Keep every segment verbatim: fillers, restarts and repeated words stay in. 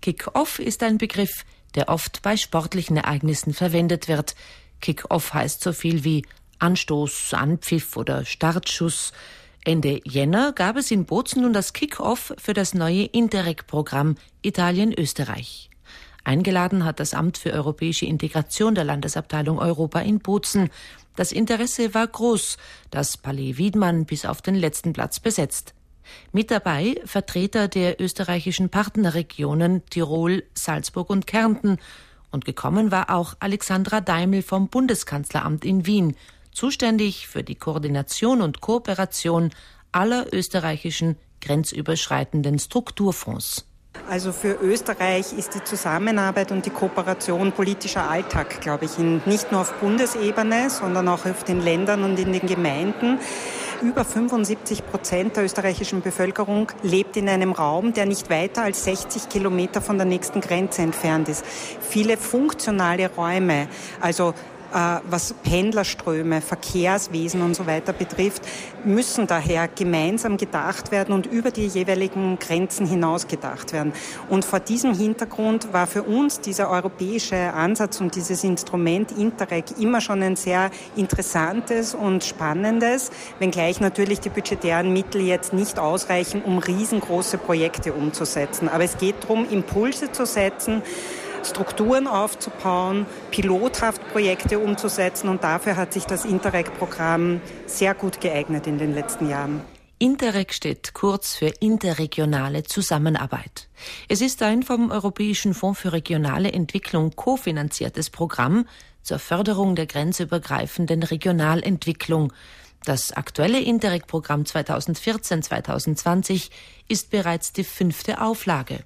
Kick-Off ist ein Begriff, der oft bei sportlichen Ereignissen verwendet wird. Kick-Off heißt so viel wie Anstoß, Anpfiff oder Startschuss. Ende Jänner gab es in Bozen nun das Kick-Off für das neue Interreg-Programm Italien-Österreich. Eingeladen hat das Amt für europäische Integration der Landesabteilung Europa in Bozen. Das Interesse war groß, das Palais Wiedmann bis auf den letzten Platz besetzt. Mit dabei Vertreter der österreichischen Partnerregionen Tirol, Salzburg und Kärnten. Und gekommen war auch Alexandra Daimel vom Bundeskanzleramt in Wien, zuständig für die Koordination und Kooperation aller österreichischen grenzüberschreitenden Strukturfonds. Also für Österreich ist die Zusammenarbeit und die Kooperation politischer Alltag, glaube ich, nicht nur auf Bundesebene, sondern auch auf den Ländern und in den Gemeinden. Über fünfundsiebzig Prozent der österreichischen Bevölkerung lebt in einem Raum, der nicht weiter als sechzig Kilometer von der nächsten Grenze entfernt ist. Viele funktionale Räume, also was Pendlerströme, Verkehrswesen und so weiter betrifft, müssen daher gemeinsam gedacht werden und über die jeweiligen Grenzen hinaus gedacht werden. Und vor diesem Hintergrund war für uns dieser europäische Ansatz und dieses Instrument Interreg immer schon ein sehr interessantes und spannendes, wenngleich natürlich die budgetären Mittel jetzt nicht ausreichen, um riesengroße Projekte umzusetzen. Aber es geht darum, Impulse zu setzen, Strukturen aufzubauen, pilothaft Projekte umzusetzen, und dafür hat sich das Interreg-Programm sehr gut geeignet in den letzten Jahren. Interreg steht kurz für interregionale Zusammenarbeit. Es ist ein vom Europäischen Fonds für regionale Entwicklung kofinanziertes Programm zur Förderung der grenzübergreifenden Regionalentwicklung. Das aktuelle Interreg-Programm zweitausendvierzehn bis zweitausendzwanzig ist bereits die fünfte Auflage.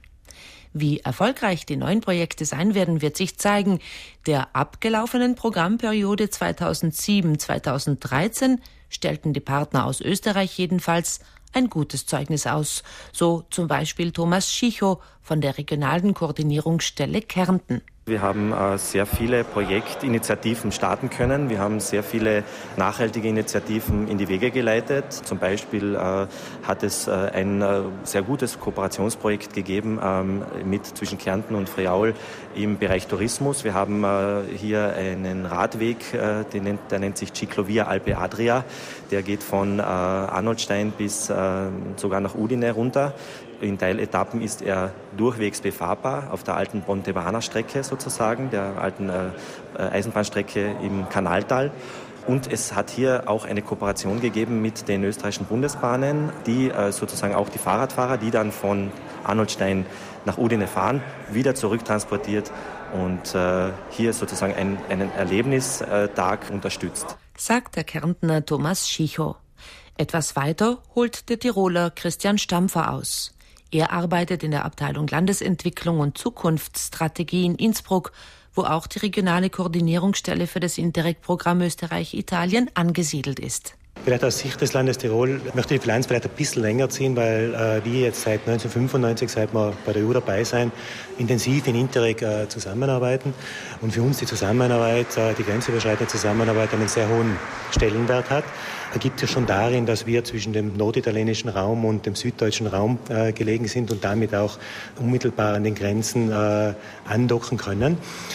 Wie erfolgreich die neuen Projekte sein werden, wird sich zeigen. Der abgelaufenen Programmperiode zweitausendsieben bis zweitausenddreizehn stellten die Partner aus Österreich jedenfalls ein gutes Zeugnis aus. So zum Beispiel Thomas Schicho von der regionalen Koordinierungsstelle Kärnten. Wir haben äh, sehr viele Projektinitiativen starten können. Wir haben sehr viele nachhaltige Initiativen in die Wege geleitet. Zum Beispiel äh, hat es äh, ein äh, sehr gutes Kooperationsprojekt gegeben ähm, mit zwischen Kärnten und Friaul im Bereich Tourismus. Wir haben äh, hier einen Radweg, äh, den nennt, der nennt sich Ciclovia Alpe Adria. Der geht von äh, Arnoldstein bis äh, sogar nach Udine runter. In Teiletappen ist er durchwegs befahrbar auf der alten Pontevana-Strecke sozusagen, der alten äh, Eisenbahnstrecke im Kanaltal. Und es hat hier auch eine Kooperation gegeben mit den österreichischen Bundesbahnen, die äh, sozusagen auch die Fahrradfahrer, die dann von Arnoldstein nach Udine fahren, wieder zurücktransportiert und äh, hier sozusagen ein, einen Erlebnistag unterstützt. Sagt der Kärntner Thomas Schicho. Etwas weiter holt der Tiroler Christian Stampfer aus. Er arbeitet in der Abteilung Landesentwicklung und Zukunftsstrategie in Innsbruck, wo auch die regionale Koordinierungsstelle für das Interreg-Programm Österreich-Italien angesiedelt ist. Vielleicht aus Sicht des Landes Tirol möchte ich die Bilanz vielleicht ein bisschen länger ziehen, weil äh, wir jetzt seit neunzehnhundertfünfundneunzig, seit wir bei der E U dabei sein, intensiv in Interreg äh, zusammenarbeiten. Und für uns die Zusammenarbeit, äh, die grenzüberschreitende Zusammenarbeit einen sehr hohen Stellenwert hat. Ergibt sich schon darin, dass wir zwischen dem norditalienischen Raum und dem süddeutschen Raum äh, gelegen sind und damit auch unmittelbar an den Grenzen äh, andocken können.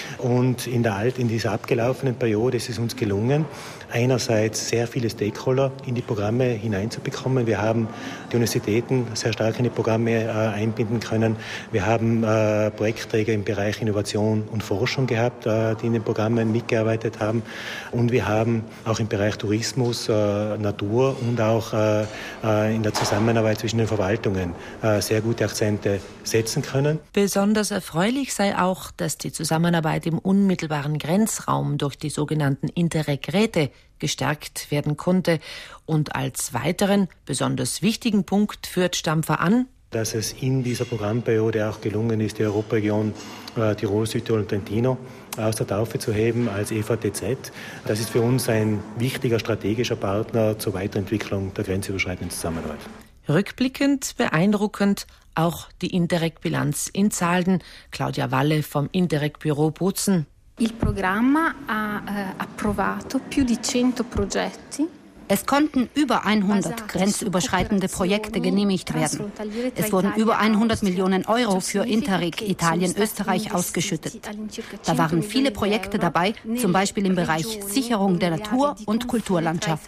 Und in, der Alt, in dieser abgelaufenen Periode ist es uns gelungen, einerseits sehr viele Stakeholder in die Programme hineinzubekommen. Wir haben die Universitäten sehr stark in die Programme äh, einbinden können. Wir haben äh, Projektträger im Bereich Innovation und Forschung gehabt, äh, die in den Programmen mitgearbeitet haben. Und wir haben auch im Bereich Tourismus, äh, Natur und auch äh, in der Zusammenarbeit zwischen den Verwaltungen äh, sehr gute Akzente setzen können. Besonders erfreulich sei auch, dass die Zusammenarbeit im unmittelbaren Grenzraum durch die sogenannten Interreg-Räte gestärkt werden konnte. Und als weiteren, besonders wichtigen Punkt führt Stampfer an, dass es in dieser Programmperiode auch gelungen ist, die Europaregion äh, Tirol, Südtirol und Trentino aus der Taufe zu heben als E V T Z. Das ist für uns ein wichtiger strategischer Partner zur Weiterentwicklung der grenzüberschreitenden Zusammenarbeit. Rückblickend beeindruckend auch die Interreg-Bilanz in Zahlen. Claudia Walle vom Interreg-Büro Bozen. Il programma ha eh, approvato più di cento progetti. Es konnten über hundert grenzüberschreitende Projekte genehmigt werden. Es wurden über hundert Millionen Euro für Interreg Italien-Österreich ausgeschüttet. Da waren viele Projekte dabei, zum Beispiel im Bereich Sicherung der Natur- und Kulturlandschaft.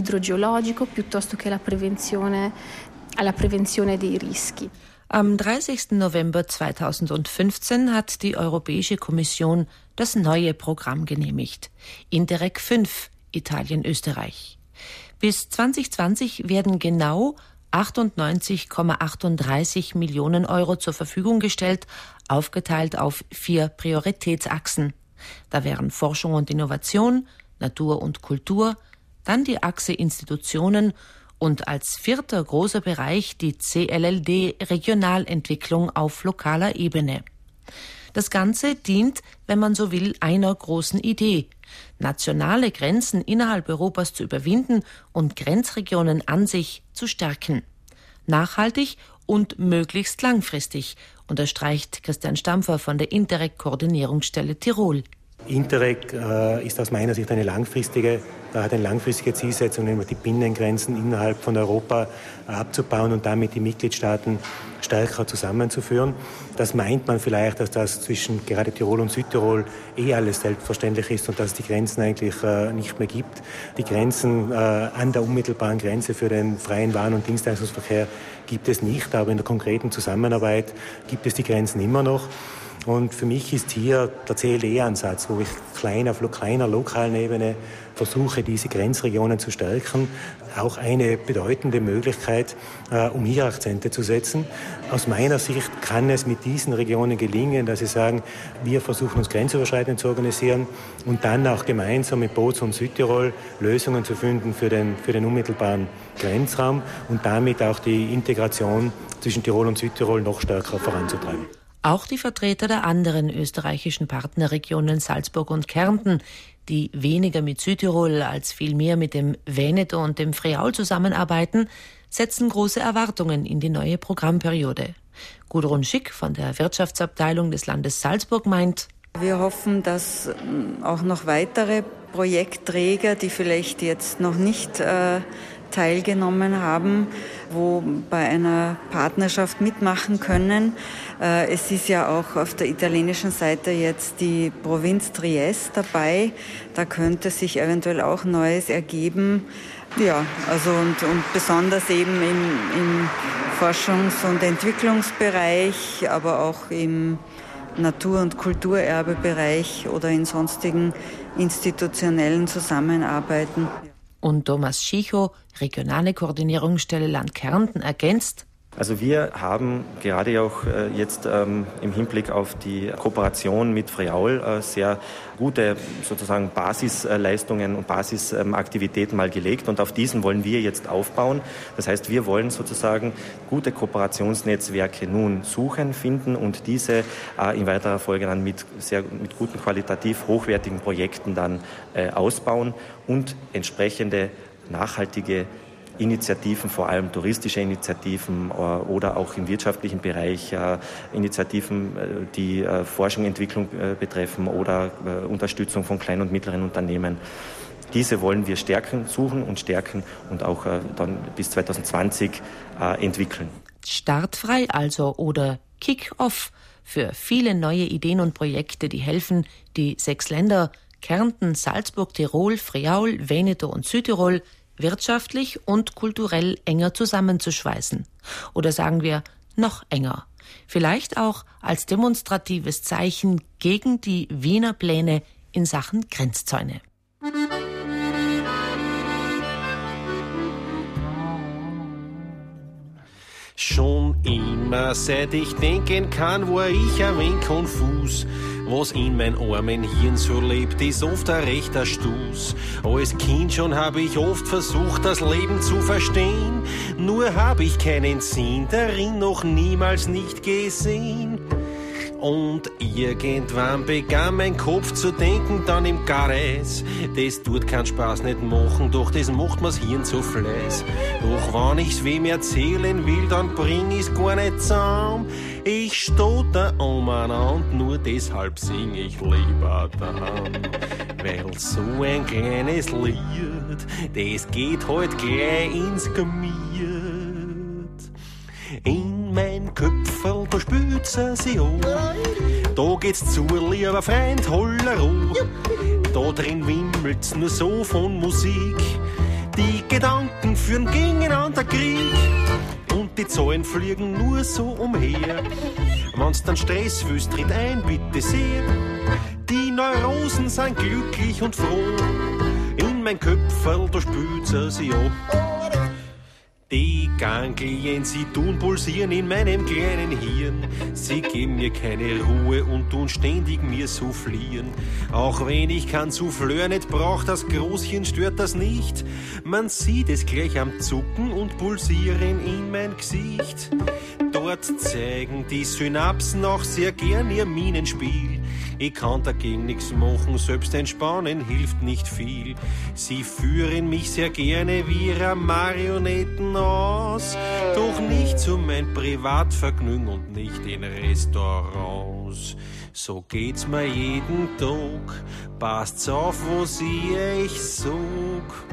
Am dreißigsten November zweitausendfünfzehn hat die Europäische Kommission das neue Programm genehmigt. Interreg fünf, Italien-Österreich. Bis zwanzig zwanzig werden genau achtundneunzig Komma achtunddreißig Millionen Euro zur Verfügung gestellt, aufgeteilt auf vier Prioritätsachsen. Da wären Forschung und Innovation, Natur und Kultur, dann die Achse Institutionen und als vierter großer Bereich die C L L D Regionalentwicklung auf lokaler Ebene. Das Ganze dient, wenn man so will, einer großen Idee: nationale Grenzen innerhalb Europas zu überwinden und Grenzregionen an sich zu stärken. Nachhaltig und möglichst langfristig, unterstreicht Christian Stampfer von der Interreg-Koordinierungsstelle Tirol. Interreg äh, ist aus meiner Sicht eine langfristige, äh, hat eine langfristige Zielsetzung, nämlich die Binnengrenzen innerhalb von Europa äh, abzubauen und damit die Mitgliedstaaten stärker zusammenzuführen. Das meint man vielleicht, dass das zwischen gerade Tirol und Südtirol eh alles selbstverständlich ist und dass es die Grenzen eigentlich äh, nicht mehr gibt. Die Grenzen äh, an der unmittelbaren Grenze für den freien Waren- und Dienstleistungsverkehr gibt es nicht, aber in der konkreten Zusammenarbeit gibt es die Grenzen immer noch. Und für mich ist hier der C L D-Ansatz, wo ich klein auf kleiner lokalen Ebene versuche, diese Grenzregionen zu stärken, auch eine bedeutende Möglichkeit, äh, um hier Akzente zu setzen. Aus meiner Sicht kann es mit diesen Regionen gelingen, dass sie sagen, wir versuchen uns grenzüberschreitend zu organisieren und dann auch gemeinsam mit Bozen und Südtirol Lösungen zu finden für den, für den unmittelbaren Grenzraum und damit auch die Integration zwischen Tirol und Südtirol noch stärker voranzutreiben. Auch die Vertreter der anderen österreichischen Partnerregionen Salzburg und Kärnten, die weniger mit Südtirol als vielmehr mit dem Veneto und dem Friaul zusammenarbeiten, setzen große Erwartungen in die neue Programmperiode. Gudrun Schick von der Wirtschaftsabteilung des Landes Salzburg meint: Wir hoffen, dass auch noch weitere Projektträger, die vielleicht jetzt noch nicht äh, teilgenommen haben, wo bei einer Partnerschaft mitmachen können. Äh, es ist ja auch auf der italienischen Seite jetzt die Provinz Trieste dabei. Da könnte sich eventuell auch Neues ergeben. Ja, also und, und besonders eben im, im Forschungs- und Entwicklungsbereich, aber auch im Natur- und Kulturerbebereich oder in sonstigen institutionellen Zusammenarbeiten. Und Thomas Schicho, regionale Koordinierungsstelle Land Kärnten, ergänzt: Also wir haben gerade auch äh, jetzt ähm, im Hinblick auf die Kooperation mit Friaul äh, sehr gute sozusagen Basisleistungen und Basisaktivitäten mal gelegt und auf diesen wollen wir jetzt aufbauen. Das heißt, wir wollen sozusagen gute Kooperationsnetzwerke nun suchen, finden und diese äh, in weiterer Folge dann mit sehr mit guten, qualitativ hochwertigen Projekten dann äh, ausbauen und entsprechende nachhaltige Initiativen, vor allem touristische Initiativen oder auch im wirtschaftlichen Bereich Initiativen, die Forschung und Entwicklung betreffen oder Unterstützung von kleinen und mittleren Unternehmen. Diese wollen wir stärken, suchen und stärken und auch dann bis zwanzig zwanzig entwickeln. Startfrei also oder Kick-Off für viele neue Ideen und Projekte, die helfen, die sechs Länder Kärnten, Salzburg, Tirol, Friaul, Veneto und Südtirol wirtschaftlich und kulturell enger zusammenzuschweißen. Oder sagen wir, noch enger. Vielleicht auch als demonstratives Zeichen gegen die Wiener Pläne in Sachen Grenzzäune. Schon immer, seit ich denken kann, war ich ein wenig konfus. Was in mein armen Hirn so lebt, ist oft ein rechter Stuß. Als Kind schon habe ich oft versucht, das Leben zu verstehen. Nur habe ich keinen Sinn darin noch niemals nicht gesehen. Und irgendwann begann mein Kopf zu denken, dann im Gares. Das tut keinen Spaß nicht machen, doch das macht mir's Hirn zu Fleiß. Doch wenn ich's wem erzählen will, dann bring ich's gar nicht zusammen. Ich stotter umeinander, nur deshalb sing ich lieber daheim. weil so ein kleines Lied, das geht halt gleich ins Gemüt. In mein Köpferl, da spült's sich an. Da geht's zu, lieber Freund, Hollero. Da drin wimmelt's nur so von Musik. Die Gedanken führen gegeneinander Krieg. Und die Zahlen fliegen nur so umher. Wenn's dann Stress willst, tritt ein, bitte sehr. Die Neurosen sind glücklich und froh. In mein Köpferl, da spült's sich an. Die Ganglien, sie tun pulsieren in meinem kleinen Hirn. Sie geben mir keine Ruhe und tun ständig mir soufflieren. Auch wenn ich kein Souffleur nicht brauch, das Großchen stört das nicht. Man sieht es gleich am Zucken und Pulsieren in mein Gesicht. Dort zeigen die Synapsen auch sehr gern ihr Minenspiel. Ich kann dagegen nichts machen, selbst entspannen hilft nicht viel. Sie führen mich sehr gerne wie ihre Marionetten aus, doch nicht zu mein Privatvergnügen und nicht in Restaurants. So geht's mir jeden Tag, passt's auf, was ich euch sag.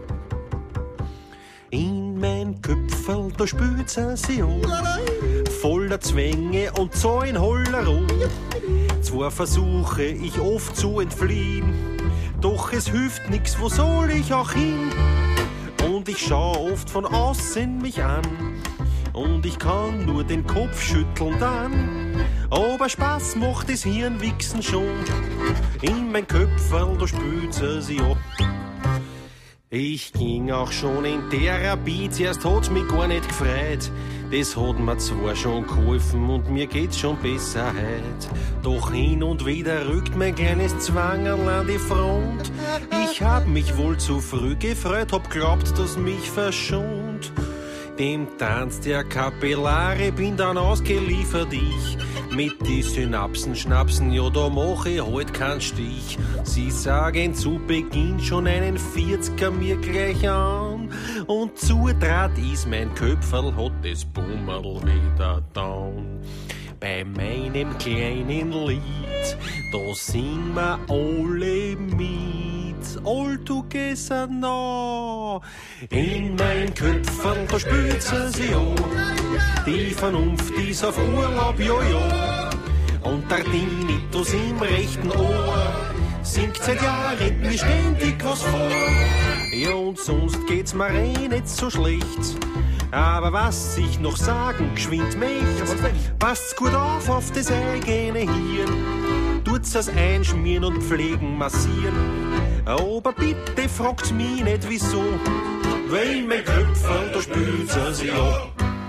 In mein Köpferl, da spült's sich an, voller Zwänge und so ein Hollero. Zwar versuche ich oft zu entfliehen, doch es hilft nix, wo soll ich auch hin? Und ich schau oft von außen mich an, und ich kann nur den Kopf schütteln dann. Aber Spaß macht das Hirnwichsen schon, in mein Köpferl, da spült's sich an. Ich ging auch schon in Therapie, zuerst hat's mich gar nicht gefreut. Das hat mir zwar schon geholfen und mir geht's schon besser heut. Doch hin und wieder rückt mein kleines Zwangerl an die Front. Ich hab mich wohl zu früh gefreut, hab glaubt, dass mich verschont. Dem Tanz der Kapillare bin dann ausgeliefert ich. Mit die Synapsen schnapsen, ja da mach ich halt keinen Stich. Sie sagen zu Beginn schon einen vierziger mir gleich an. Und zutrat is mein Köpferl, hat das Bummerl wieder down. Bei meinem kleinen Lied, da singen wir alle mit. All together now. In mein Köpferl, da spült's sich an. Die Vernunft ist auf Urlaub, jojo. Und der Tinnitus im rechten Ohr singt seit Jahren mir ständig was vor. Ja, und sonst geht's mir eh nicht so schlecht. Aber was ich noch sagen geschwind möcht, passt's gut auf auf das eigene Hirn. Tut's das Einschmieren und Pflegen massieren. Aber bitte fragt mich nicht wieso, weil mein Köpferl, da spült's sich an.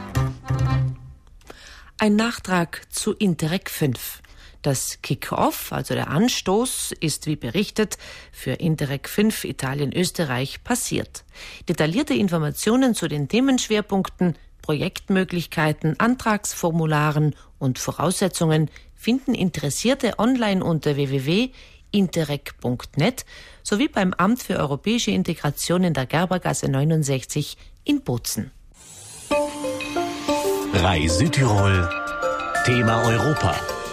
Ein Nachtrag zu Interreg fünf. Das Kick-Off, also der Anstoß, ist wie berichtet für Interreg fünf Italien-Österreich passiert. Detaillierte Informationen zu den Themenschwerpunkten, Projektmöglichkeiten, Antragsformularen und Voraussetzungen finden Interessierte online unter w w w punkt interreg punkt net sowie beim Amt für europäische Integration in der Gerbergasse neunundsechzig in Bozen. Rai Südtirol, Thema Europa.